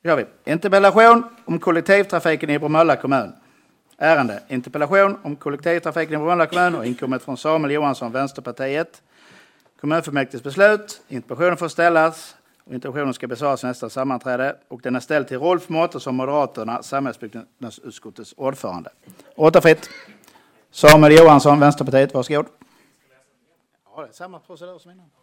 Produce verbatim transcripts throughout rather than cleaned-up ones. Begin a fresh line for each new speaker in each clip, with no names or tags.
Gör vi. Interpellation om kollektivtrafiken i Bromölla kommun. Ärende. Interpellation om kollektivtrafiken i Bromölla kommun och inkommit från Samuel Johansson, Vänsterpartiet. Kommunfullmäktiges beslut. Interpellationen får ställas och interpellationen ska besvaras nästa sammanträde. Och den är ställd till Rolf Mårtensson, Moderaterna, samhällsbyggnadsutskottets ordförande. Återfritt. Samuel Johansson, Vänsterpartiet, varsågod. Ja, det är samma procedur som innan.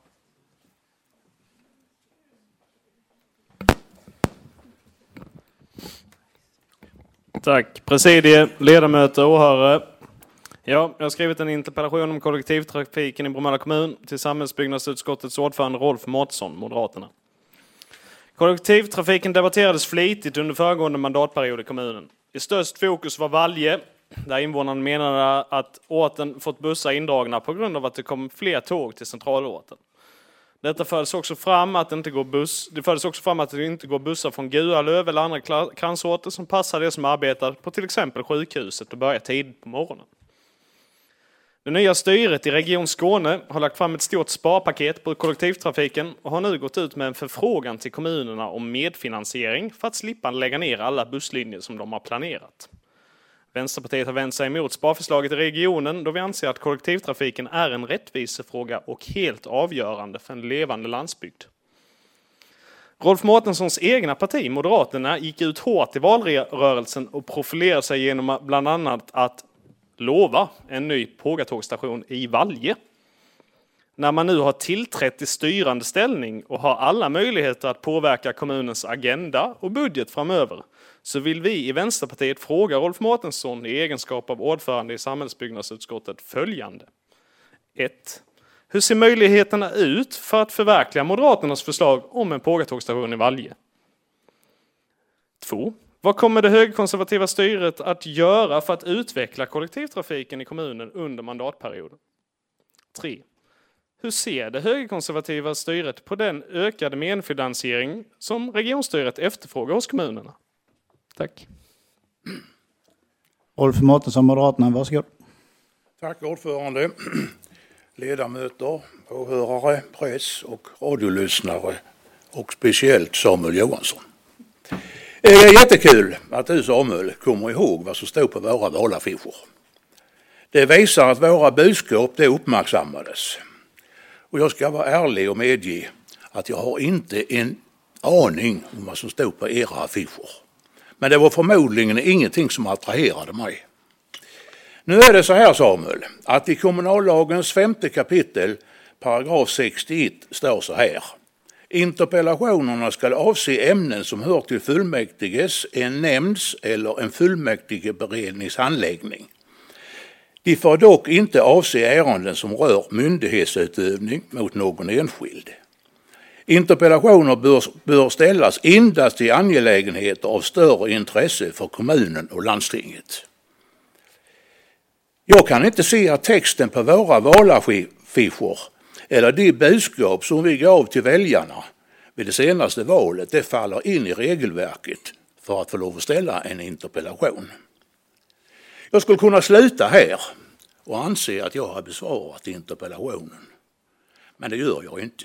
Tack. Presidie, ledamöter och åhörare. Ja, jag har skrivit en interpellation om kollektivtrafiken i Bromölla kommun till samhällsbyggnadsutskottets ordförande Rolf Mårtensson, Moderaterna. Kollektivtrafiken debatterades flitigt under föregående mandatperiod i kommunen. I störst fokus var Valje, där invånarna menade att orten fått bussar indragna på grund av att det kom fler tåg till centralorten. Detta fördes också fram att det inte går buss. Det fördes också fram att det inte går bussar från Gualöv eller andra kransorter som passar det som arbetar på till exempel sjukhuset och börjar tidigt på morgonen. Det nya styret i Region Skåne har lagt fram ett stort sparpaket på kollektivtrafiken och har nu gått ut med en förfrågan till kommunerna om medfinansiering för att slippa lägga ner alla busslinjer som de har planerat. Vänsterpartiet har vänt sig emot sparförslaget i regionen då vi anser att kollektivtrafiken är en rättvisefråga och helt avgörande för en levande landsbygd. Rolf Mårtenssons egna parti, Moderaterna, gick ut hårt i valrörelsen och profilerade sig genom bland annat att lova en ny pågatågstation i Valje. När man nu har tillträtt i styrande ställning och har alla möjligheter att påverka kommunens agenda och budget framöver, så vill vi i Vänsterpartiet fråga Rolf Mårtensson i egenskap av ordförande i samhällsbyggnadsutskottet följande. ett. Hur ser möjligheterna ut för att förverkliga Moderaternas förslag om en pågatågsstation i Valje? två. Vad kommer det högerkonservativa styret att göra för att utveckla kollektivtrafiken i kommunen under mandatperioden? tre. Hur ser det högerkonservativa styret på den ökade medfinansiering som regionstyret efterfrågar hos kommunerna? Tack.
Rolf Mårtensson, Moderaterna, varsågod.
Tack ordförande, ledamöter, åhörare, press och radiolyssnare och speciellt Samuel Johansson. Det är jättekul att du, Samuel, kommer ihåg vad som stod på våra valaffischer. Det visar att våra budskap det uppmärksammades. Och jag ska vara ärlig och medge att jag har inte en aning om vad som stod på era affischer. Men det var förmodligen ingenting som attraherade mig. Nu är det så här, Samuel, att i kommunallagens femte kapitel, paragraf sextioett, står så här. Interpellationerna ska avse ämnen som hör till fullmäktiges, en nämnds eller en fullmäktigeberednings handläggning. De får dock inte avse ärenden som rör myndighetsutövning mot någon enskild. Interpellationer bör, bör ställas endast i angelägenheter av större intresse för kommunen och landstinget. Jag kan inte se att texten på våra valaffischer eller de budskap som vi gav till väljarna vid det senaste valet det faller in i regelverket för att få lov att ställa en interpellation. Jag skulle kunna sluta här och anse att jag har besvarat interpellationen. Men det gör jag inte.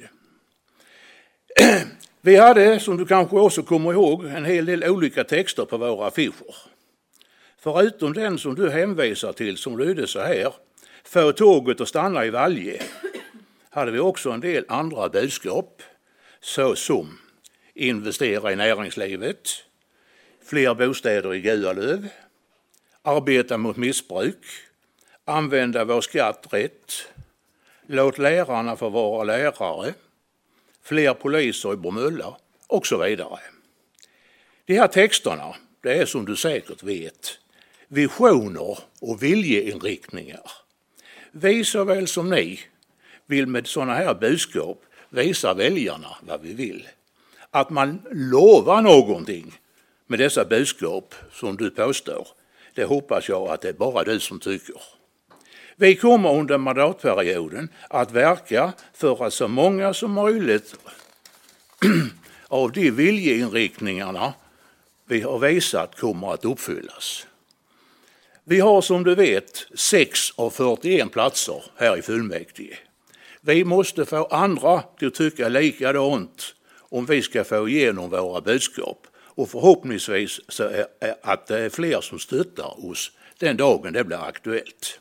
Vi hade, som du kanske också kommer ihåg, en hel del olika texter på våra affischer. Förutom den som du hänvisar till som lyder så här, få tåget att stanna i Valje, hade vi också en del andra budskap, såsom investera i näringslivet, fler bostäder i Gualöv, arbeta mot missbruk, använda vår skatt rätt, låt lärarna få vara lärare, fler poliser i Bromölla och så vidare. De här texterna, det är som du säkert vet, visioner och viljeinriktningar. Vi såväl som ni vill med sådana här budskap visa väljarna vad vi vill. Att man lovar någonting med dessa budskap som du påstår, det hoppas jag att det är bara du som tycker. Vi kommer under mandatperioden att verka för att så många som möjligt av de viljeinriktningarna vi har visat kommer att uppfyllas. Vi har som du vet sex av fyrtioen platser här i fullmäktige. Vi måste få andra till att tycka likadant om vi ska få igenom våra budskap. och förhoppningsvis så är, är att det är fler som stöttar oss den dagen det blir aktuellt.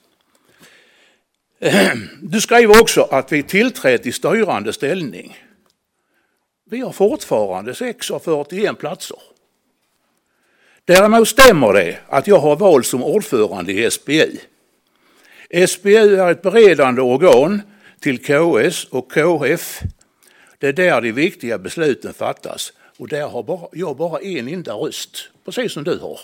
Du skriver också att vi tillträtt i styrande ställning. Vi har fortfarande sex av fyrtioen platser. Däremot stämmer det att jag har valt som ordförande i S B U. S B U är ett beredande organ till K S och K F. Det är där de viktiga besluten fattas och där har bara, jag bara en enda röst, precis som du har.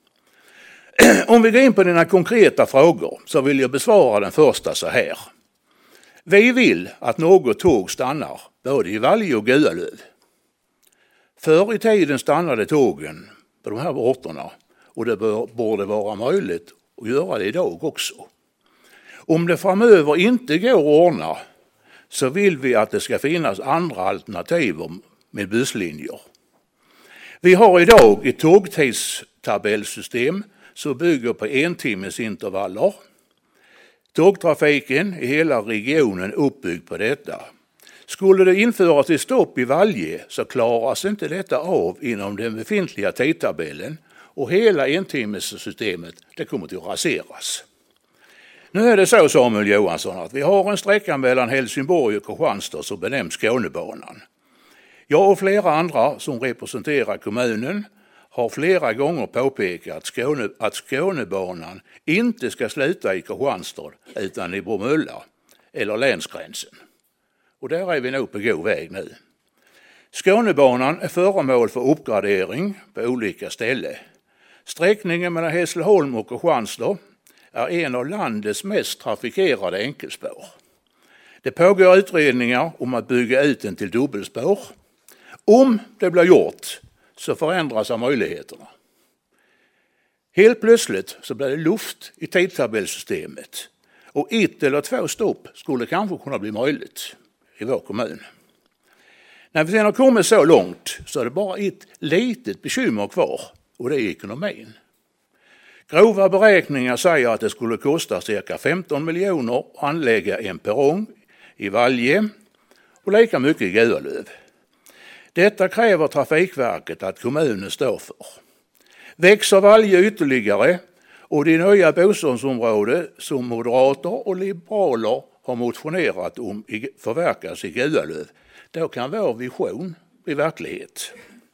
Om vi går in på dina konkreta frågor så vill jag besvara den första så här. Vi vill att något tåg stannar både i Valje och Gualöv. Förr i tiden stannade tågen på de här orterna och det bör, borde vara möjligt att göra det idag också. Om det framöver inte går att ordna så vill vi att det ska finnas andra alternativ med busslinjer. Vi har idag ett tågtidstabellsystem som bygger på entimmesintervaller. Tågtrafiken i hela regionen är uppbyggd på detta. Skulle det införas ett stopp i Valje så klaras inte detta av inom den befintliga tidtabellen och hela entimmessystemet det kommer att raseras. Nu är det så, Samuel Johansson, att vi har en sträcka mellan Helsingborg och Kristianstad som benämns Skånebanan. Jag och flera andra som representerar kommunen har flera gånger påpekat Skåne, att Skånebanan inte ska sluta i Kristianstad utan i Bromölla eller länsgränsen. Och där är vi nog på god väg nu. Skånebanan är föremål för uppgradering på olika ställen. Sträckningen mellan Hässleholm och Kristianstad är en av landets mest trafikerade enkelspår. Det pågår utredningar om att bygga ut den till dubbelspår. Om det blir gjort så förändras av möjligheterna. Helt plötsligt så blir det luft i tidtabellssystemet och ett eller två stopp skulle kanske kunna bli möjligt i vår kommun. När vi sedan har kommit så långt så är det bara ett litet bekymmer kvar och det är ekonomin. Grova beräkningar säger att det skulle kosta cirka femton miljoner att anlägga en perrong i Valje och lika mycket i Gualöv. Detta kräver Trafikverket att kommunen står för. Växer Valje ytterligare och de nya bostadsområden som moderater och liberaler har motionerat om förverkas i Gualöv, då kan vår vision bli verklighet.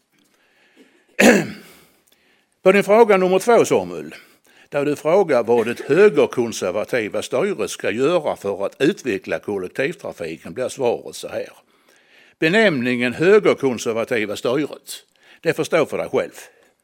På din fråga nummer två, Samuel, där du frågar vad det högerkonservativa styret ska göra för att utveckla kollektivtrafiken, blir svaret så här. Benämningen högerkonservativa styret, det får stå för dig själv.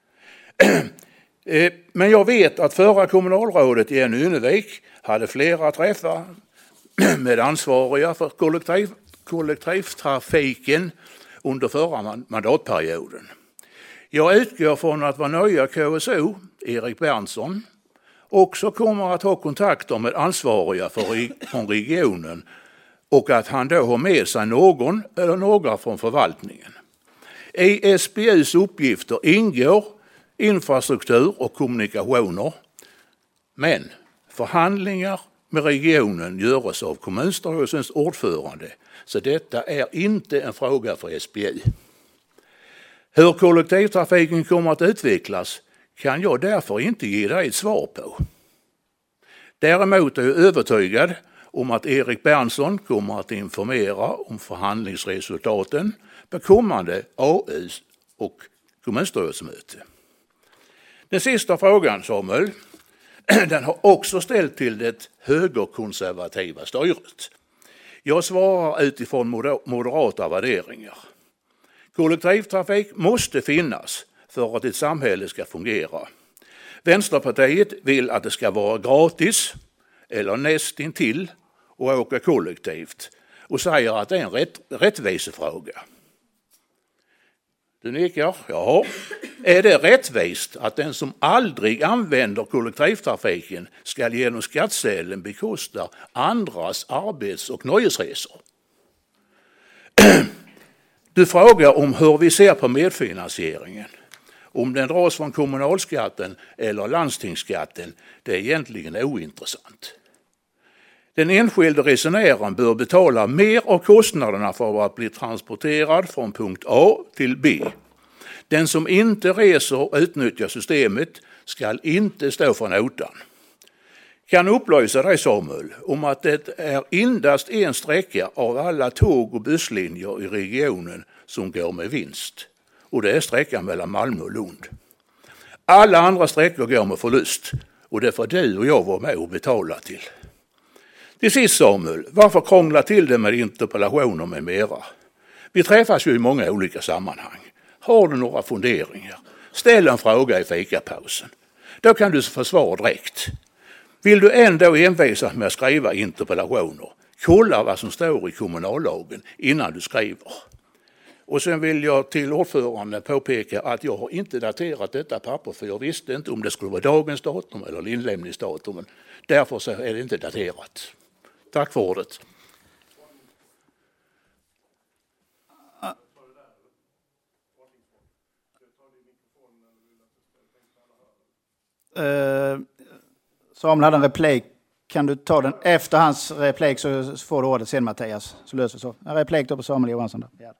Men jag vet att förra kommunalrådet Jenny Ynnevik hade flera träffar med ansvariga för kollektiv, kollektivtrafiken under förra mandatperioden. Jag utgår från att vår nya K S O, Erik Berntsson, också kommer att ha kontakter med ansvariga för, från regionen och att han då har med sig någon eller några från förvaltningen. I S B U:s uppgifter ingår infrastruktur och kommunikationer, men förhandlingar med regionen görs av kommunstyrelsens ordförande, så detta är inte en fråga för S B U. Hur kollektivtrafiken kommer att utvecklas kan jag därför inte ge dig ett svar på. Däremot är jag övertygad om att Erik Berntsson kommer att informera om förhandlingsresultaten på kommande A U och kommunstyrelsemöte. Den sista frågan, Samuel, den har också ställt till det högerkonservativa styret. Jag svarar utifrån moderata värderingar. Kollektivtrafik måste finnas för att ett samhälle ska fungera. Vänsterpartiet vill att det ska vara gratis eller nästintill att åka kollektivt och säger att det är en rätt, rättvisefråga. Du nickar, jaha. Är det rättvist att den som aldrig använder kollektivtrafiken ska genom skattsedeln bekosta andras arbets- och nöjesresor? Du frågar om hur vi ser på medfinansieringen. Om den dras från kommunalskatten eller landstingsskatten, det är egentligen ointressant. Den enskilde resenären bör betala mer av kostnaderna för att bli transporterad från punkt A till B. Den som inte reser och utnyttjar systemet ska inte stå för notan. Kan upplysa dig, Samuel, om att det är endast en sträcka av alla tåg- och busslinjer i regionen som går med vinst. Och det är sträckan mellan Malmö och Lund. Alla andra sträckor går med förlust och det får du och jag vara med och betala till. Till sist, Samuel, varför krångla till det med interpellationer med mera? Vi träffas ju i många olika sammanhang. Har du några funderingar? Ställ en fråga i fikapausen. Då kan du få svar direkt. Vill du ändå envisas med att skriva interpellationer, kolla vad som står i kommunallagen innan du skriver. Och sen vill jag till ordföranden påpeka att jag har inte daterat detta papper för jag visste inte om det skulle vara dagens datum eller inlämningsdatumen. Därför så är det inte daterat. Tack för ordet.
Uh, Samuel hade en replik. Kan du ta den efter hans replik så får du ordet sen, Mattias. Så löser vi så. En replik då på Samuel Johansson. Där. Ja.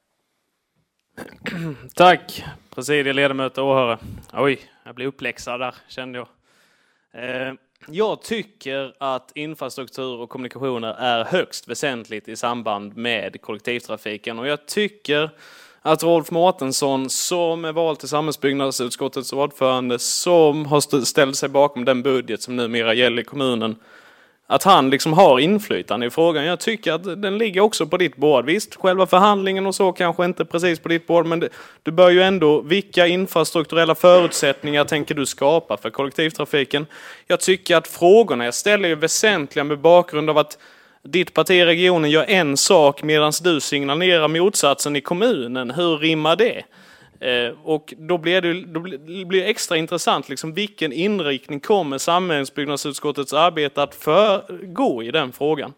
Tack, presidiet, ledamöter och åhörare. Oj, jag blev uppläxad där, kände jag. Eh, jag tycker att infrastruktur och kommunikationer är högst väsentligt i samband med kollektivtrafiken. Och jag tycker att Rolf Mårtensson, som är vald till samhällsbyggnadsutskottets ordförande, som har ställt sig bakom den budget som numera gäller i kommunen, att han liksom har inflytande i frågan. Jag tycker att den ligger också på ditt bord. Visst, själva förhandlingen och så kanske inte precis på ditt bord, men det, du bör ju ändå, vilka infrastrukturella förutsättningar tänker du skapa för kollektivtrafiken? Jag tycker att frågorna jag ställer är väsentliga med bakgrund av att ditt parti i regionen gör en sak medan du signalerar motsatsen i kommunen. Hur rimmar det? Eh, och då blir det, då blir det extra intressant liksom, vilken inriktning kommer samhällsbyggnadsutskottets arbete att förgå i den frågan.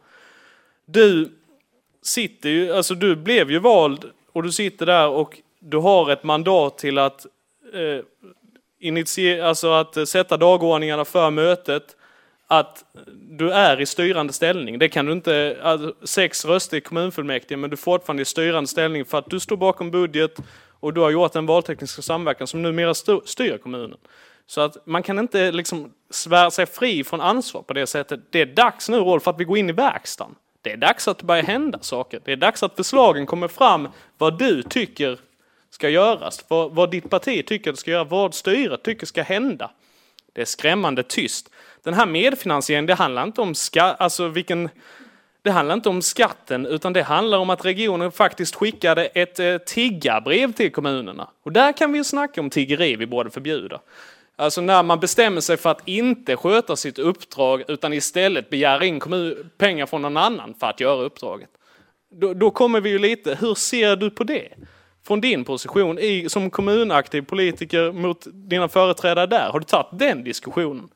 Du sitter ju, alltså du blev ju vald och du sitter där och du har ett mandat till att eh, initiera, alltså att sätta dagordningarna för mötet, att du är i styrande ställning. Det kan du inte, alltså, sex röster i kommunfullmäktige, men du är fortfarande i styrande ställning för att du står bakom budget och du har gjort en valteknisk samverkan som numera styr kommunen. Så att man kan inte liksom svära sig fri från ansvar på det sättet. Det är dags nu, Rolf, för att vi går in i verkstaden. Det är dags att det börjar hända saker. Det är dags att förslagen kommer fram vad du tycker ska göras. Vad, vad ditt parti tycker ska göra. Vad styret tycker ska hända. Det är skrämmande tyst. Den här medfinansieringen, det handlar inte om ska, alltså vilken... Det handlar inte om skatten, utan det handlar om att regionen faktiskt skickade ett eh, tiggarbrev till kommunerna. Och där kan vi ju snacka om tiggeri vi borde förbjuda. Alltså när man bestämmer sig för att inte sköta sitt uppdrag utan istället begära in kommun- pengar från någon annan för att göra uppdraget. Då, då kommer vi ju lite, hur ser du på det? Från din position i, som kommunaktiv politiker mot dina företrädare där, har du tagit den diskussionen?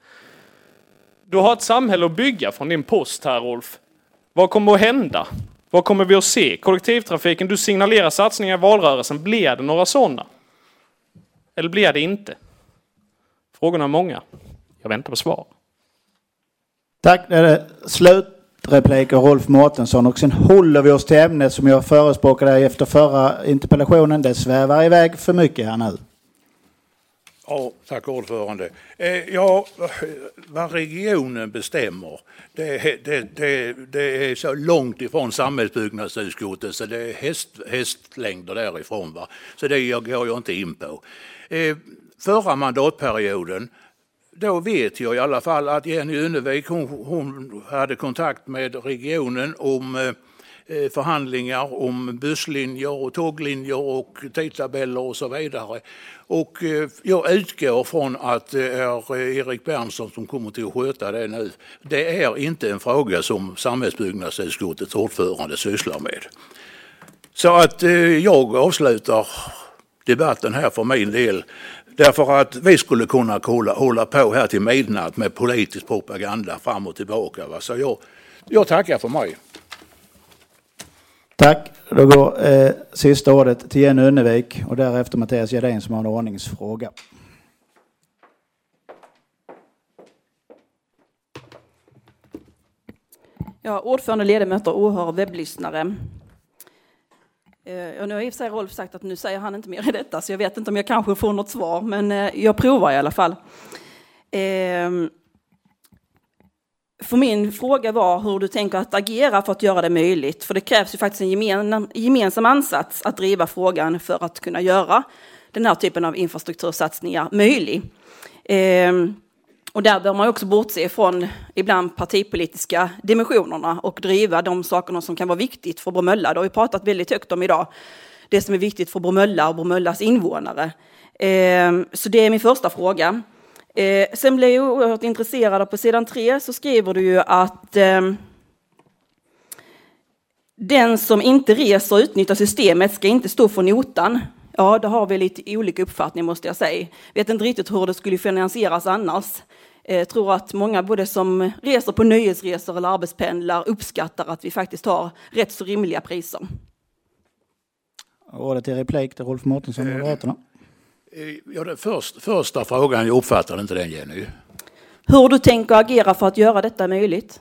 Du har ett samhälle att bygga från din post här, Rolf. Vad kommer att hända? Vad kommer vi att se? Kollektivtrafiken, du signalerar satsningar i valrörelsen. Blir det några sådana? Eller blir det inte? Frågorna är många. Jag väntar på svar.
Tack. Det är det slutreplik av Rolf Mårtensson. Och sen håller vi oss till ämnet som jag förespråkade efter förra interpellationen. Det svävar iväg för mycket här nu.
Ja, tack ordförande. Eh, ja, vad regionen bestämmer, det, det, det, det är så långt ifrån samhällsbyggnadsutskottet så det är häst, hästlängder därifrån. Va? Så det går jag inte in på. Eh, förra mandatperioden, då vet jag i alla fall att Jenny Unnevik, hon, hon hade kontakt med regionen om eh, förhandlingar om busslinjer och tåglinjer och tidtabeller och så vidare. Och jag utgår från att det är Erik Berntsson som kommer till att sköta det nu. Det är inte en fråga som samhällsbyggnadsutskottets ordförande sysslar med. Så att jag avslutar debatten här för min del. Därför att vi skulle kunna hålla, hålla på här till midnatt med politisk propaganda fram och tillbaka. Va? Så jag, jag tackar för mig.
Tack. Då går eh, sista ordet till Jenny Unnevik och därefter Mattias Gerdin som har en ordningsfråga.
Ja, ordförande, ledamöter, åhörare och webblyssnare. Och nu har i och för sig Rolf sagt att nu säger han inte mer i detta, så jag vet inte om jag kanske får något svar, men jag provar i alla fall. För min fråga var hur du tänker att agera för att göra det möjligt. För det krävs ju faktiskt en gemen, gemensam ansats att driva frågan för att kunna göra den här typen av infrastruktursatsningar möjlig. Och där bör man också bortse från ibland partipolitiska dimensionerna och driva de sakerna som kan vara viktigt för Bromölla. Det har vi pratat väldigt högt om idag. Det som är viktigt för Bromölla och Bromöllas invånare. Så det är min första fråga. Sen blev jag oerhört intresserad. På sidan tre så skriver du ju att den som inte reser och utnyttjar systemet ska inte stå för notan. Ja, det har vi lite olika uppfattning, måste jag säga. Vet inte riktigt hur det skulle finansieras annars. Jag tror att många både som reser på nöjesresor eller arbetspendlar uppskattar att vi faktiskt har rätt så rimliga priser.
Ordet till replik till Rolf Mårtensson, Moderaterna.
Ja, den först, första frågan, jag uppfattar inte den, Jenny.
Hur du tänker agera för att göra detta möjligt?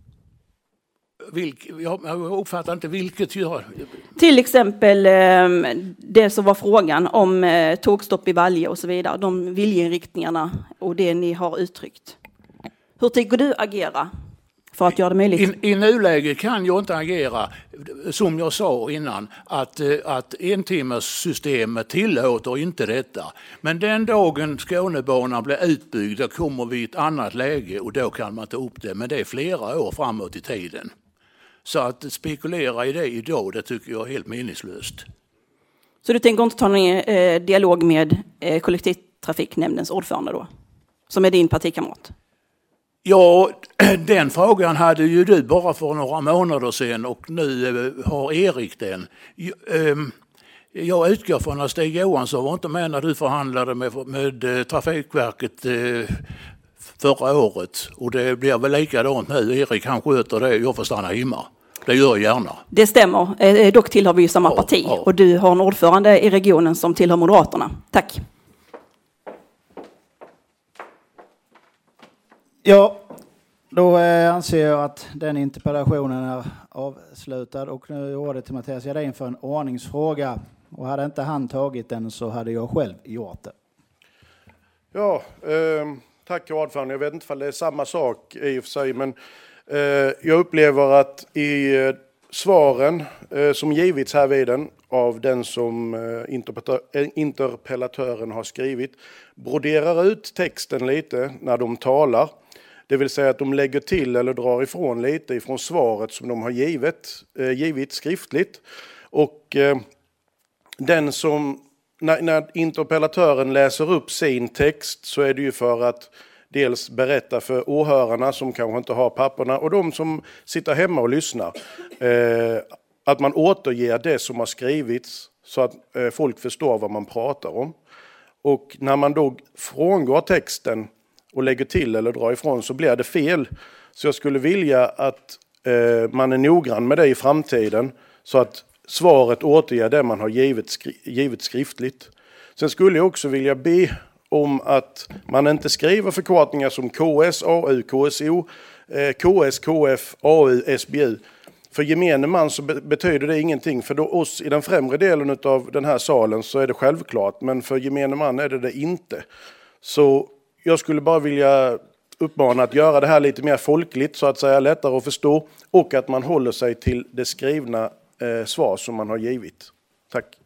Vilk, jag uppfattar inte vilket gör.
Till exempel det som var frågan om tågstopp i Valje och så vidare. De viljeinriktningarna och det ni har uttryckt. Hur tänker du agera för att göra det möjligt?
I, i nuläget kan jag inte agera, som jag sa innan, att, att entimmerssystemet tillåter inte detta. Men den dagen Skånebanan blir utbyggd, då kommer vi i ett annat läge och då kan man ta upp det. Men det är flera år framåt i tiden. Så att spekulera i det idag, det tycker jag är helt meningslöst.
Så du tänker inte ta någon eh, dialog med eh, kollektivtrafiknämndens ordförande då? Som är din partikamrat?
Ja, den frågan hade ju du bara för några månader sedan och nu har Erik den. Jag utgår från att Stig Johansson var inte med när du förhandlade med, med Trafikverket förra året. Och det blir väl likadant nu. Erik han sköter det, jag får stanna hemma. Det gör jag gärna.
Det stämmer. Dock tillhör vi ju samma ja, parti. Ja. Och du har en ordförande i regionen som tillhör Moderaterna. Tack.
Ja, då eh, anser jag att den interpellationen är avslutad. Och nu är ordet till Mattias Gerdin för en ordningsfråga. Och hade inte han tagit den så hade jag själv gjort det.
Ja, eh, tack ordförande. Jag vet inte om det är samma sak i och för sig. Men eh, jag upplever att i eh, svaren eh, som givits här vid den av den som eh, interpellatör, interpellatören har skrivit broderar ut texten lite när de talar. Det vill säga att de lägger till eller drar ifrån lite ifrån svaret som de har givet, eh, givit skriftligt. Och eh, den som, när, när interpellatören läser upp sin text så är det ju för att dels berätta för åhörarna som kanske inte har papperna och de som sitter hemma och lyssnar. Eh, att man återger det som har skrivits så att eh, folk förstår vad man pratar om. Och när man då frångår texten och lägger till eller drar ifrån så blir det fel. Så jag skulle vilja att eh, man är noggrann med det i framtiden så att svaret återger det man har givit, skri- givit skriftligt. Sen skulle jag också vilja be om att man inte skriver förkortningar som K S, A U, K S O, eh, K S, K F, A U, S B U. För gemene man så be- betyder det ingenting. För då oss i den främre delen av den här salen så är det självklart. Men för gemene man är det det inte. Så jag skulle bara vilja uppmana att göra det här lite mer folkligt så att säga, lättare att förstå och att man håller sig till det skrivna eh, svar som man har givit. Tack.